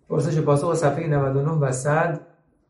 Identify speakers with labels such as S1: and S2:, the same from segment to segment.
S1: پرسش و پاسخ صفحه 99 و 100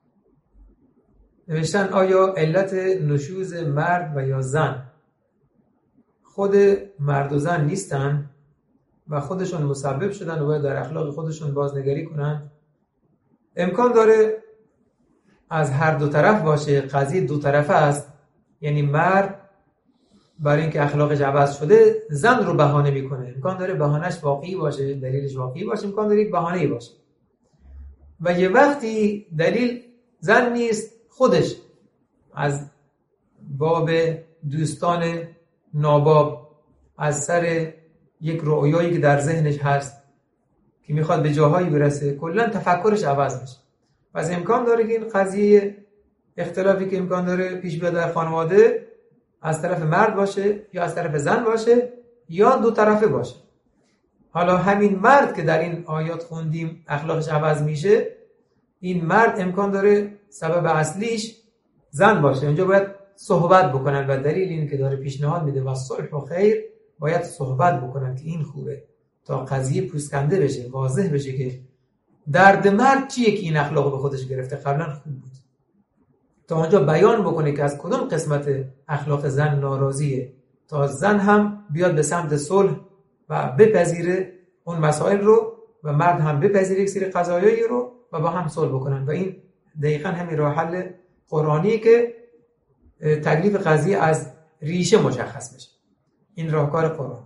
S1: نوشتن آیا علت نشوز مرد و یا زن خود مرد و زن نیستن و خودشون مسبب شدن و باید در اخلاق خودشون بازنگری کنن؟ امکان داره از هر دو طرف باشه، قضیه دو طرفه است. یعنی مرد برای اینکه اخلاقش عوض شده زن رو بهانه میکنه، امکان داره بهانهش واقعی باشه، دلیلش واقعی باشه، امکان داره یک بهانه‌ای باشه. و یه وقتی دلیل زن نیست، خودش از باب دوستان ناباب، از سر یک رؤیایی که در ذهنش هست که میخواد به جاهایی برسه، کلا تفکرش عوض میشه. پس امکان داره که این قضیه اختلافی که امکان داره پیش بیاد در خانواده از طرف مرد باشه یا از طرف زن باشه یا دو طرفه باشه. حالا همین مرد که در این آیات خوندیم اخلاقش عوض میشه، این مرد امکان داره سبب اصلیش زن باشه. اونجا باید صحبت بکنن و دلیل این که داره پیشنهاد میده و صلح و خیر، باید صحبت بکنن که این خوبه تا قضیه پوسکنده بشه، واضح بشه که درد مرد چیه که این اخلاق به خودش گرفته، قبلا خوب بود. تا اونجا بیان بکنه که از کدوم قسمت اخلاق زن ناراضیه، تا زن هم بیاد به سمت صلح و بپذیره اون مسائل رو و مرد هم بپذیره یک سری قضایایی رو و با هم صلح بکنن. و این دقیقاً همین راه حل قرآنیه که تکلیف قضیه از ریشه مشخص بشه. این راهکار قرآن.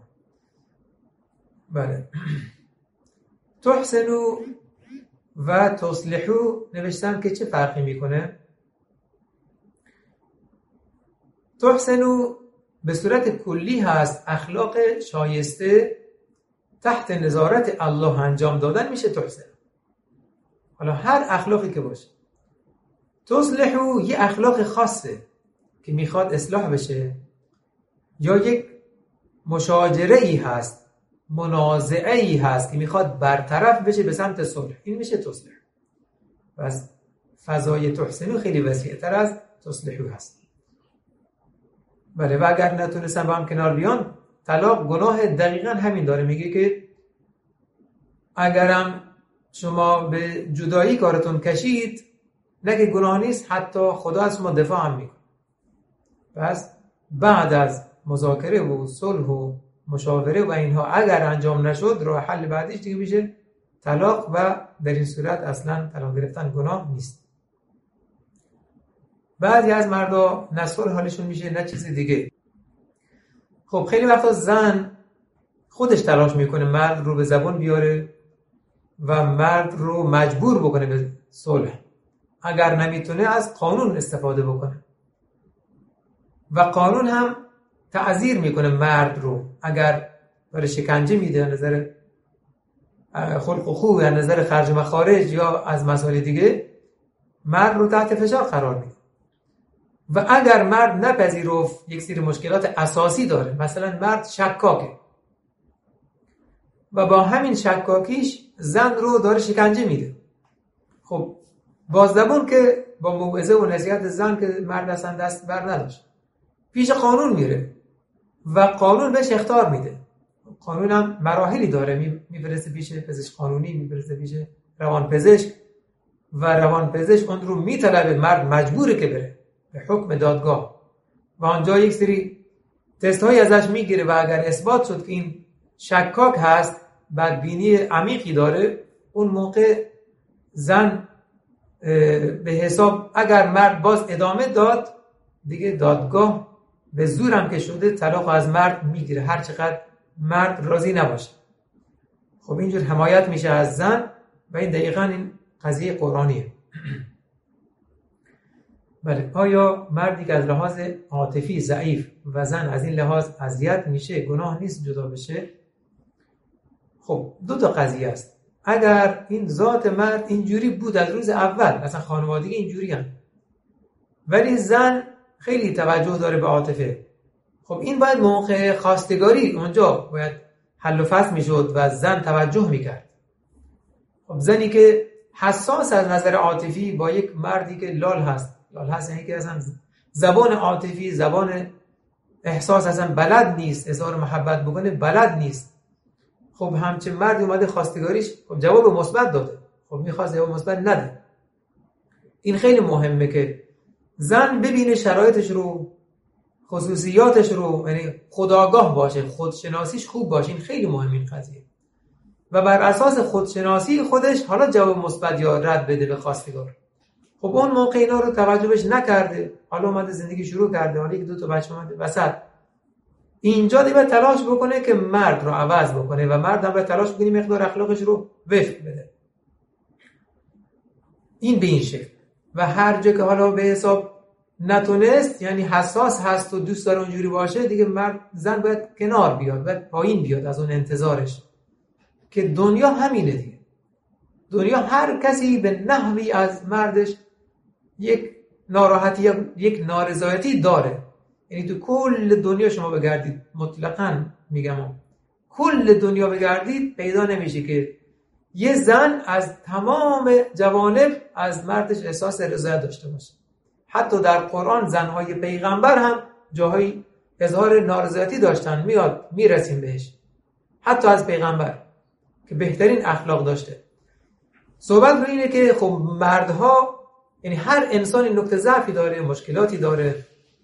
S1: بله. تحسنو و تصلحو نوشتم که چه فرقی میکنه؟ تحسنو به صورت کلی هست اخلاق شایسته تحت نظارت الله انجام دادن میشه تحسن. حالا هر اخلاقی که باشه. تصلحو یه اخلاق خاصه که میخواد اصلاح بشه، یا یک مشاجره ای هست، منازعه ای هست که میخواد برطرف بشه به سمت صلح، این میشه تصلح. پس فضای تحسنو خیلی وسیع‌تر از تصلحو هست. بله. و اگر نتونستن با هم کنار بیان، طلاق گناه دقیقاً همین داره. میگه که اگرم شما به جدایی کارتون کشید، نه که گناه نیست، حتی خدا از شما دفاع هم میکنه. پس بعد از مذاکره و صلح و مشاوره و اینها اگر انجام نشد، راه حل بعدیش دیگه میشه طلاق و در این صورت اصلا طلاق گرفتن گناه نیست. بعضی از مردا نه صلح حالشون میشه نه چیز دیگه. خب خیلی وقتا زن خودش تلاش میکنه مرد رو به زبان بیاره و مرد رو مجبور بکنه به صلح. اگر نمیتونه از قانون استفاده بکنه و قانون هم تعذیر میکنه مرد رو، اگر برای شکنجه میده از نظر خلق و خو، از نظر خرج مخارج یا از مسائل دیگه، مرد رو تحت فشار قرار میده. و اگر مرد نپذیرفت، یک سری مشکلات اساسی داره، مثلا مرد شکاکه و با همین شکاکیش زن رو داره شکنجه میده، خب با زبون که با موعظه و نصیحت زن که مرد اصلا دست بر نداشت، پیش قانون میره و قانون بهش اخطار میده. قانون هم مراحلی داره، میفرسته پیش پزشک قانونی، میفرسته پیش روانپزشک و روانپزشک اون رو میطلبه، مرد مجبوره که بره به حکم دادگاه و آنجا یک سری تست هایی ازش میگیره و اگر اثبات شد که این شکاک هست، بدبینی عمیقی داره، اون موقع زن به حساب، اگر مرد باز ادامه داد، دیگه دادگاه به زور هم که شده طلاق از مرد میگیره، هر چقدر مرد راضی نباشه. خب اینجور حمایت میشه از زن و این دقیقاً این قضیه قرآنیه. بله. آیا مردی که از لحاظ عاطفی ضعیف و زن از این لحاظ اذیت میشه، گناه نیست جدا بشه؟ خب دو تا قضیه است. اگر این ذات مرد اینجوری بود از روز اول، اصلا خانوادگی اینجوری هم، ولی زن خیلی توجه داره به عاطفه، خب این باید موقع خواستگاری اونجا باید حل و فصل میشد و زن توجه میکرد. خب زنی که حساس از نظر عاطفی با یک مردی که لال هست یعنی که اصلا زبان عاطفی، زبان احساس اصلا بلد نیست، اظهار محبت بکنه بلد نیست، خب همچه مردی اومده خواستگاریش خب جواب مثبت داده، خب میخواست جواب مثبت نده. این خیلی مهمه که زن ببینه شرایطش رو، خصوصیاتش رو، یعنی خودآگاه باشه، خودشناسیش خوب باشه. این خیلی مهمه این قضیه. و بر اساس خودشناسی خودش حالا جواب مثبت یا رد بده به خواستگار. خب اون موقع اینا رو توجهش نکرده، حالا اومده زندگی شروع کرده، حالا یک دو تا بچه اومده وسط، اینجا دیگه تلاش بکنه که مرد رو عوض بکنه و مرد هم باید تلاش بکنه مقدار اخلاقش رو وفق بده. این به این شکل. و هر جا که حالا به حساب نتونست، یعنی حساس هست و دوست داره اونجوری باشه، دیگه مرد زن باید کنار بیاد، باید پایین بیاد از اون انتظارش که دنیا همینه دیگه. دنیا هر کسی به نحوی از مردش یک ناراحتی یا یک نارضایتی داره. یعنی تو کل دنیا شما بگردید، مطلقاً میگم کل دنیا بگردید، پیدا نمیشه که یه زن از تمام جوانب از مردش احساس رضایت داشته باشه. حتی در قرآن زنهای پیغمبر هم جاهای اظهار نارضایتی داشتن، میاد میرسیم بهش. حتی از پیغمبر که بهترین اخلاق داشته. صحبت رو اینه که خب مردها، یعنی هر انسانی نقطه ضعفی داره، مشکلاتی داره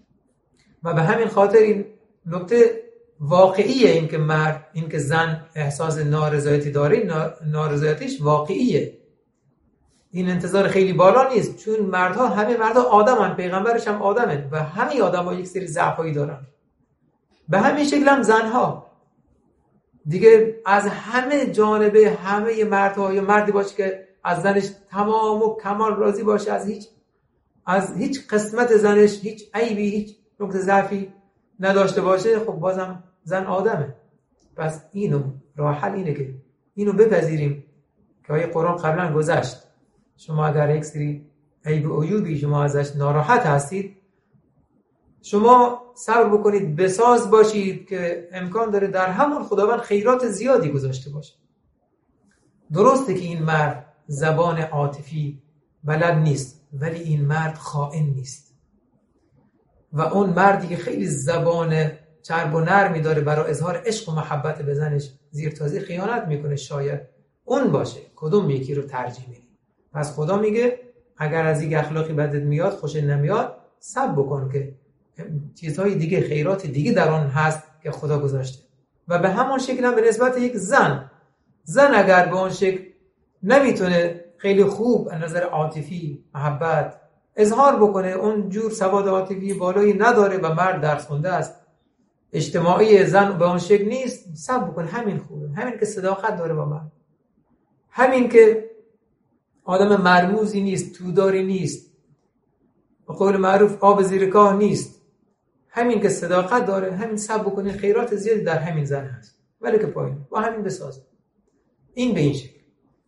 S1: و به همین خاطر این نقطه واقعیه، این که مرد، این که زن احساس نارضایتی داره، نارضایتیش واقعیه. این انتظار خیلی بالا نیست، چون مردها، همه مردها آدمن، پیغمبرش هم آدمه و همه آدم‌ها یک سری ضعفایی دارن. به همین شکل هم زنها دیگه از همه جانبه، همه مردها، یا مردی باشه که از زنش تمام و کمال راضی باشه، از هیچ قسمت زنش هیچ عیبی، هیچ نقطه ضعفی نداشته باشه، خب بازم زن آدمه. پس اینو راه حل اینه که اینو بپذیریم که آیه قرآن قبلا گذشت. شما اگر یک سری عیب و عیوبی شما ازش ناراحت هستید، شما صبر بکنید، بساز باشید که امکان داره در همون خداوند خیرات زیادی گذاشته باشه. درسته که این مرد زبان عاطفی بلد نیست، ولی این مرد خائن نیست. و اون مردی که خیلی زبان چرب و نرمی داره برای اظهار عشق و محبت به زنش، زیر تازی خیانت میکنه، شاید اون باشه. کدوم یکی رو ترجیح میدی؟ پس خدا میگه اگر از یک اخلاقی بدت میاد، خوشت نمیاد، صبر بکن که چیزهای دیگه، خیرات دیگه در آن هست که خدا گذاشته. و به همون شکل هم به نسبت یک زن اگر به اون شکل نمیتونه خیلی خوب از نظر عاطفی، محبت اظهار بکنه، اون جور سواد عاطفی بالایی نداره و مرد درس خونده است، اجتماعی، زن به اون شکل نیست، صبر بکنه، همین خوبه. همین که صداقت داره با مرد، همین که آدم مرموزی نیست، توداری نیست، به قول معروف آب زیر کاه نیست، همین که صداقت داره، همین صبر بکنه، خیرات زیادی در همین زن هست، ولی که پایین با همین بسازه. این به این شکل.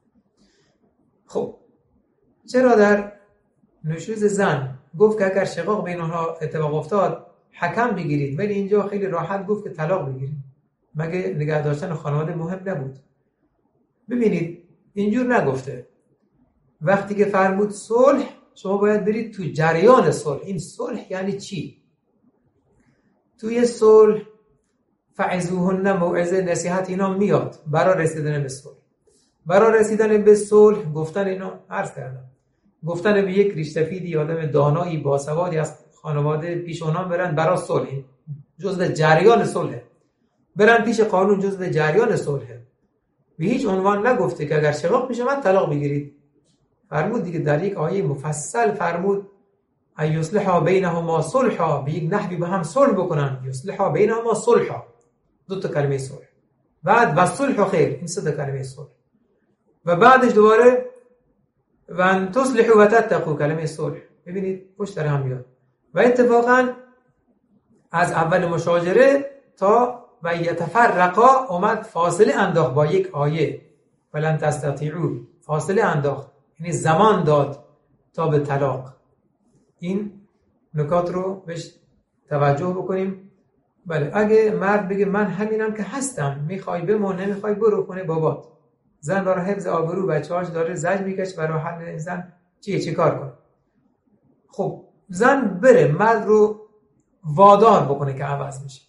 S1: خب چرا در نشوز زن گفت که اگر شقاق بین اونها اتفاق افتاد حکم بگیرید، ولی اینجا خیلی راحت گفت که طلاق بگیرید؟ مگه نگه داشتن خانواده مهم نبود؟ ببینید اینجور نگفته. وقتی که فرمود صلح، شما باید برید تو جریان صلح. این صلح یعنی چی؟ توی صلح فعظوهن، موعظه، نصیحت، اینا میاد برای رسیدن به صلح. برای رسیدن به صلح گفتن، اینا عرض کردم، گفتن به یک ریش‌سفیدی، آدم دانایی باسوادی از خانواده پیش اونها برن برای صلح، جزء جریان صلح، برن پیش قانون، جزء جریان صلح. به هیچ عنوان نگفته که اگر شقاق میشه من طلاق بگیرید. فرمود دیگه در یک آیه مفصل فرمود ایصلح بینهما صلحا، به یک نحوی با هم صلح بکنن، یصلح بینهما صلحا، دو تا کلمه صلح، بعد والصلح خیر، این سه تا کلمه صلح، و بعدش دوباره و ان تصلحوا و تتقوا، کلمه صلح. ببینید پشت سر هم میاد. و اتفاقا از اول مشاجره تا و یتفرقا اومد فاصله انداخت با یک آیه ولن تستطیعوا، فاصله انداخت، یعنی زمان داد تا به طلاق. این نکات رو بهش توجه بکنیم. بله، اگه مرد بگه من همینم که هستم، میخوای بمون، نمیخوای برو خونه بابات، زن برای حفظ آبرو بچه‌هاش داره زج میکشه، برای حل زن چه کار کنه؟ خب زن بره مرد رو وادار بکنه که عوض میشه.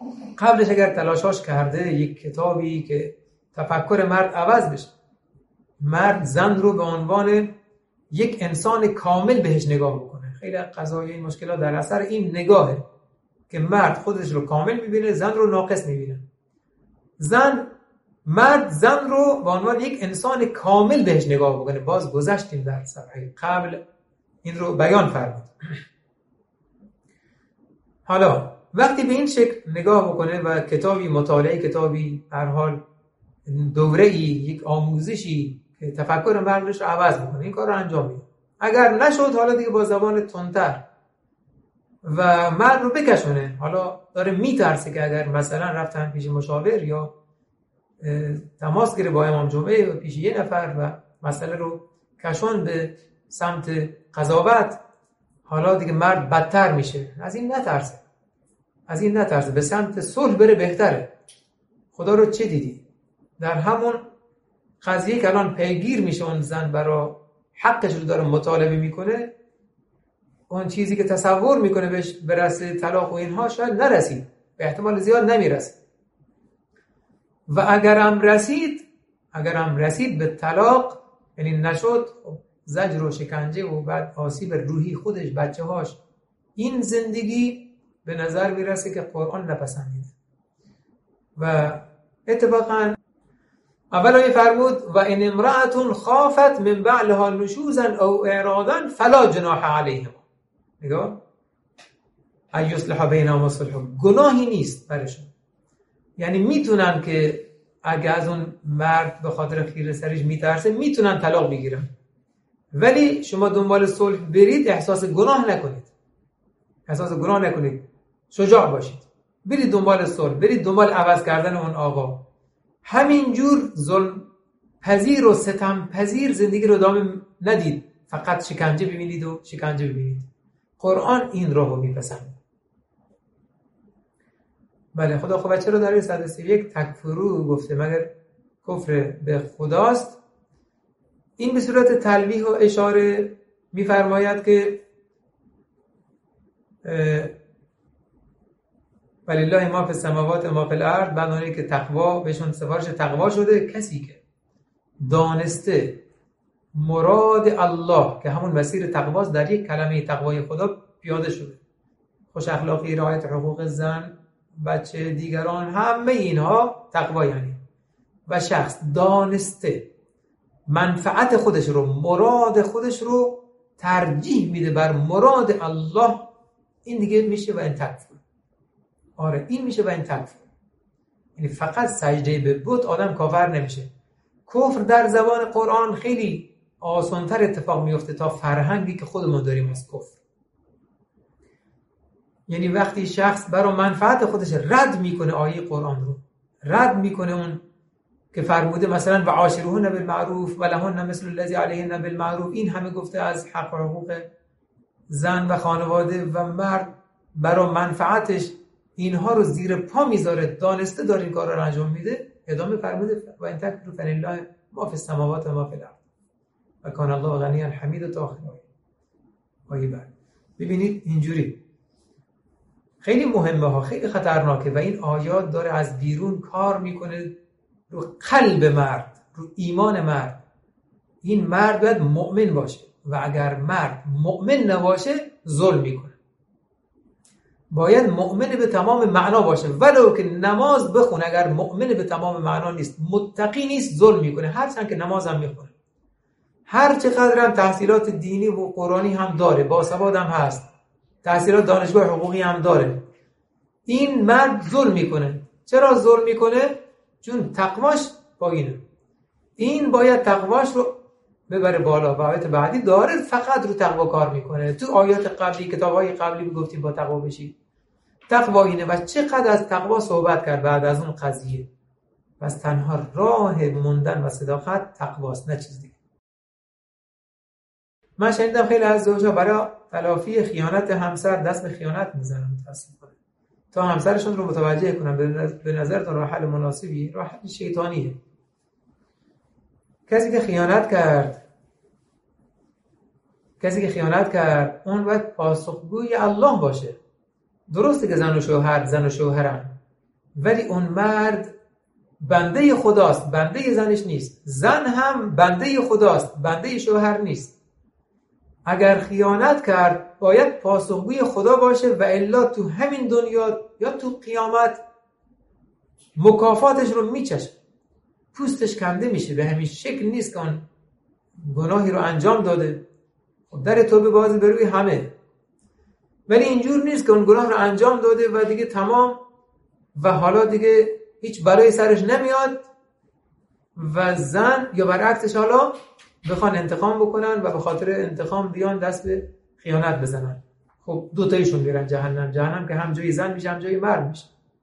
S1: قبلش اگر تلاشاش کرده، یک کتابی که تفکر مرد عوض بشه، مرد زن رو به عنوان یک انسان کامل بهش نگاه بکنه. خیلی قضایا این مشکلات در اثر این نگاهه که مرد خودش رو کامل میبینه، زن رو ناقص میبینه. مرد زن رو به عنوان یک انسان کامل بهش نگاه بکنه. باز گذشتیم در صفحه قبل این رو بیان فرمود. حالا وقتی به این شکل نگاه بکنه و کتابی مطالعه، کتابی هر حال دوره‌ای، یک آموزشی که تفکر مردش رو عوض بکنه، این کار رو انجام میده. اگر نشد حالا دیگه با زبان تندتر و مرد رو بکشونه. حالا داره میترسه که اگر مثلا رفتن پیش مشاور یا تماس گیره با امام جمعه و پیش یه نفر و مسئله رو کشون به سمت قضاوت، حالا دیگه مرد بدتر میشه. از این نترسه، به سمت صلح بره بهتره. خدا رو چه دیدی؟ در همون قضیه که الان پیگیر میشه اون زن برای حقش رو داره مطالبه میکنه، اون چیزی که تصور میکنه بهش برسه طلاق و اینها شاید نرسید، به احتمال زیاد نمیرسه. و اگرم رسید به طلاق، یعنی نشد، زجر و شکنجه و بعد آسیب روحی خودش، بچه هاش، این زندگی به نظر میرسه که قرآن نپسندیده. و اتفاقا اول آیه فرمود و ان امرأة خافت من بعلها نشوزا او اعراضا فلا جناح علیهما. نگاه، ایصلح بینهما صلح، گناهی نیست برشون. یعنی میتونن که اگه از اون مرد به خاطر خیره سریش میترسه میتونن طلاق بگیرن، ولی شما دنبال صلح برید، احساس گناه نکنید، شجاع باشید، برید دنبال صلح، برید دنبال عوض کردن اون آقا. همینجور ظلم پذیر و ستم پذیر زندگی رو ادامه ندید، فقط شکنجه ببینید. قرآن این راهو میپسنده. بله، خدا خب بچه رو در 131 تکفرو گفته مگر کفر به خداست. این به صورت تلویح و اشاره میفرماید که ولله ما فی السماوات و ما فی الارض، بنابراین که تقوا بهشون سفارش تقوا شده. کسی که دانسته مراد الله که همون مسیر تقواست، در یک کلمه تقوای خدا پیاده شده، خوش اخلاقی، رعایت حقوق زن، بچه، دیگران، همه اینها تقوا یعنی. و شخص دانسته منفعت خودش رو، مراد خودش رو ترجیح میده بر مراد الله، این دیگه میشه و این تکفر. آره، این میشه و این تکفر. یعنی فقط سجده به بت آدم کافر نمیشه. کفر در زبان قرآن خیلی آسانتر اتفاق میفته تا فرهنگی که خودمون داریم از کفر. یعنی وقتی شخص برای منفعت خودش رد میکنه آیه قرآن رو، رد میکنه اون که فرموده مثلا و عاشروهن بالمعروف و لهن مثل الذی علیهن بالمعروف، این همه گفته از حق و حقوق زن و خانواده و مرد، برای منفعتش اینها رو زیر پا میذاره، دانسته داره این کار رو انجام میده. ادامه فرموده و ان تکفروا فلله ما فی السماوات و ما فی الارض و کان الله غنیا حمیدا تا آخر آیه. بعد ببینید اینجوری خیلی مهمه ها، خیلی خطرناکه و این آیات داره از بیرون کار میکنه رو قلب مرد، رو ایمان مرد. این مرد باید مؤمن باشه و اگر مرد مؤمن نباشه ظلم میکنه. باید مؤمن به تمام معنا باشه، ولو که نماز بخونه، اگر مؤمن به تمام معنا نیست، متقی نیست، ظلم میکنه. هرچند که نماز هم میخونه، هر چقدر هم تحصیلات دینی و قرآنی هم داره، باسواد هم هست، تحصیلات دانشگاه حقوقی هم داره، این مرد ظلم میکنه. چرا ظلم میکنه؟ چون تقواش پایینه. این باید تقواش رو ببره بالا و آیات بعدی داره فقط رو تقوا کار میکنه. تو آیات قبلی، کتابای قبلی گفتیم با تقوا بشید. تقوا اینه و چقدر از تقوا صحبت کرد بعد از اون قضیه. بس تنها راه موندن و صداقت تقواست، نه چیز دیگه. من شنیدم خیلی از زوجا برای تلافی خیانت همسر دست به خیانت میزنن، متاسفانه، تا همسرشون رو متوجه کنن. به نظرتون راه حل مناسبی؟ راه حل شیطانیه. کسی که خیانت کرد اون باید پاسخگوی الله باشه. درسته که زن و شوهرن، ولی اون مرد بنده خداست، بنده زنش نیست. زن هم بنده خداست، بنده شوهر نیست. اگر خیانت کرد باید پاسخگوی خدا باشه و الا تو همین دنیا یا تو قیامت مکافاتش رو میچشه، پوستش کنده میشه. به همین شکل نیست که اون گناهی رو انجام داده در توبه باز به روی همه، ولی اینجور نیست که اون گناه رو انجام داده و دیگه تمام و حالا دیگه هیچ بلایی سرش نمیاد و زن یا برعکسش حالا بخوان انتقام بکنن و به خاطر انتقام بیان دست به خیانت بزنن. خب دوتایشون میرن جهنم. جهنم که هم جای زن میشه هم جای مرد میشه.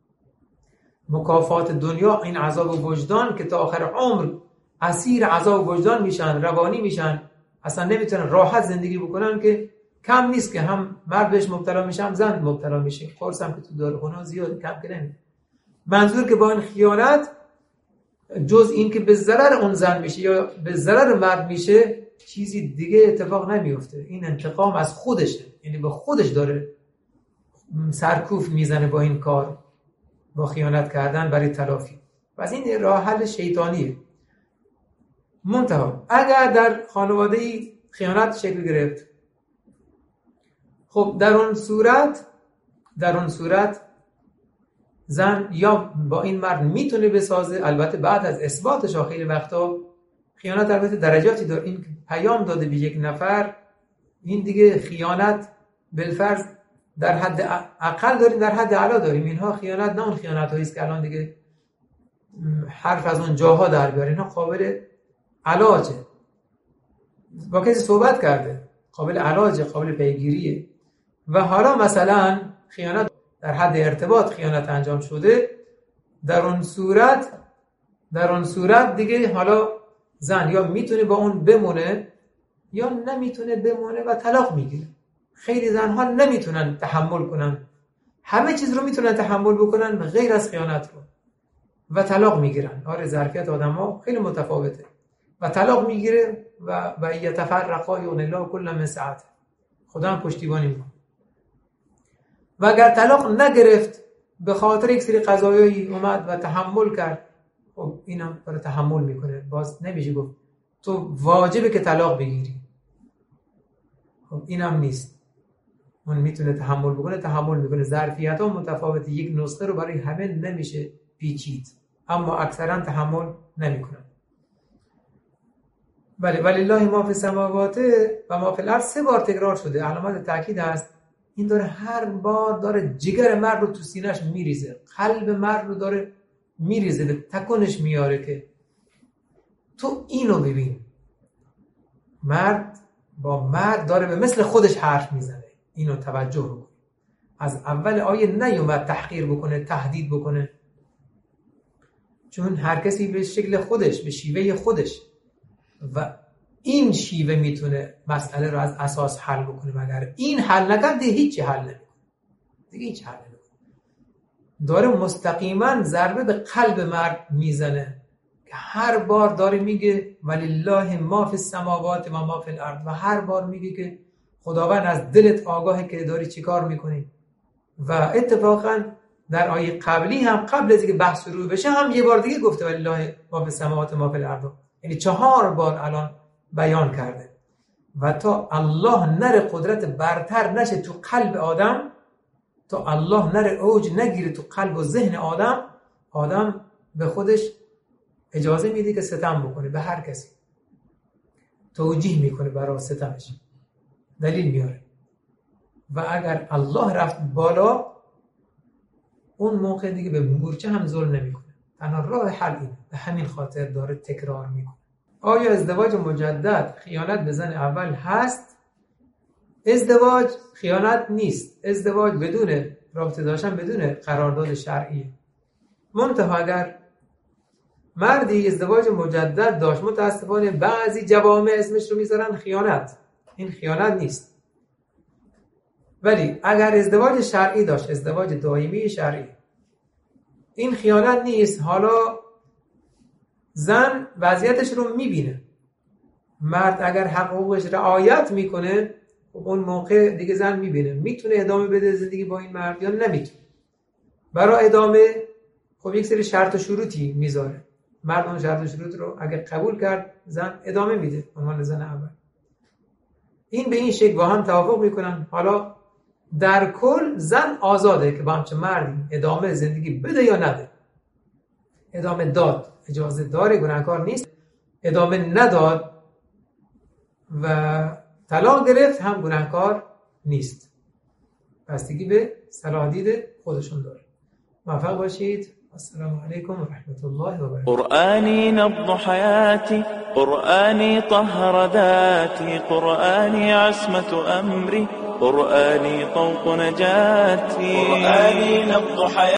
S1: مکافات دنیا این عذاب وجدان که تا آخر عمر اسیر عذاب وجدان میشن، روانی میشن، اصلا نمیتونن راحت زندگی بکنن، که کم نیست که هم مرد بهش مبتلا میشه هم زن مبتلا میشه. قرص هم که تو داروخونه زیاد کم که نمیشه. منظور که با این خیانت جز این که به ضرر اون زن میشه یا به ضرر مرد میشه چیزی دیگه اتفاق نمیفته. این انتقام از خودشه، یعنی به خودش داره سرکوف میزنه با این کار، با خیانت کردن برای تلافی. پس این راه حل شیطانیه. منتها اگر در خانواده‌ای خیانت شکل گرفت، خب در اون صورت زن یا با این مرد میتونه بسازه، البته بعد از اثباتش. خیلی وقتا خیانت البته درجاتی داره. این پیام داده به یک نفر، این دیگه خیانت بالفرض در حد اقل داریم، در حد اعلا داریم. اینها خیانت نه اون خیانت هایی است که الان دیگه حرف از اون جاها در بیاره. اینها قابل علاجه، با کسی صحبت کرده، قابل علاجه، قابل پیگیریه. و حالا مثلا خیانت در حد ارتباط خیانت انجام شده، در اون صورت دیگه حالا زن یا میتونه با اون بمونه یا نمیتونه بمونه و طلاق میگیره. خیلی زنها نمیتونن تحمل کنن، همه چیز رو میتونن تحمل بکنن غیر از خیانت رو، و طلاق میگیرن. آره ظرفیت آدم‌ها خیلی متفاوته و طلاق میگیره و یتفرقا یغنی الله کل من سعته. خدا هم پشتیبانی میکنه. و اگر طلاق نگرفت به خاطر یک سری قضایایی اومد و تحمل کرد، خب اینم برای تحمل میکنه. باز نمیشه گفت تو واجبه که طلاق بگیری. خب اینم نیست. اون میتونه تحمل میکنه. ظرفیت ها متفاوته. یک نسخه رو برای همه نمیشه پیچید، اما اکثرا تحمل نمیکنن. ولله ما فی السماوات و ما فی الارض 3 بار تکرار شده. علامت تاکید هست. این داره هر بار داره جگر مرد رو تو سینه‌اش میریزه، قلب مرد رو داره میریزه، به تکونش میاره که تو اینو ببین. مرد با مرد داره به مثل خودش حرف میزنه. اینو توجه بکن. از اول آیه نیومد تحقیر بکنه، تهدید بکنه، چون هر کسی به شکل خودش، به شیوه خودش، و این شیوه میتونه مسئله رو از اساس حل بکنه. مگر این حل نکرد دیگه هیچ حل نمیکنه. داره مستقیما ضربه به قلب مرد میزنه که هر بار داره میگه ولله ما فی السماوات و ما فی الارض، و هر بار میگه که خداوند از دلت آگاهه که داری چی کار میکنی. و اتفاقا در آیه قبلی هم قبل از اینکه بحث شروع بشه هم یه بار دیگه گفته ولله ما فی السماوات و ما فی الارض، یعنی 4 بار الان بیان کرده. و تا الله نره قدرت برتر نشه تو قلب آدم، تا الله نره اوج نگیره تو قلب و ذهن آدم به خودش اجازه میده که ستم بکنه به هر کسی، توجیه میکنه برای ستمش، دلیل میاره. و اگر الله رفت بالا، اون موقع دیگه به مورچه هم ظلم نمیکنه. تنها راه حل اینه. به همین خاطر داره تکرار میکنه. آیا ازدواج مجدد خیانت به زن اول هست؟ ازدواج خیانت نیست. ازدواج بدون رابطه داشتن، بدون قرارداد شرعی. منتها اگر مردی ازدواج مجدد داشت، متاسفانه بعضی جوامع اسمش رو میذارن خیانت. این خیانت نیست. ولی اگر ازدواج شرعی داشت، ازدواج دائمی شرعی، این خیانت نیست. حالا زن وضعیتش رو میبینه، مرد اگر حقوقش رعایت میکنه، اون موقع دیگه زن میبینه میتونه ادامه بده زندگی با این مرد یا نمیتونه. برای ادامه خب یک سری شرط و شروطی میذاره. مرد اون شرط و شروط رو اگه قبول کرد زن ادامه میده عنوان زن اول. این به این شکل با هم توافق میکنن. حالا در کل زن آزاده که با همچه مردی ادامه زندگی بده یا نده. ادامه داد اجازه داره، گناهکار نیست. ادامه نداد و طلاق گرفت هم گناهکار نیست. بستگی به صلاح دید خودشون داره. موفق باشید. السلام علیکم و رحمت الله و برکاته.
S2: قرآني نبض حياتي، قرآني طهر ذاتي، قرآني عصمة أمري، قرآني طوق نجاتي، قرآني نبض حياتي.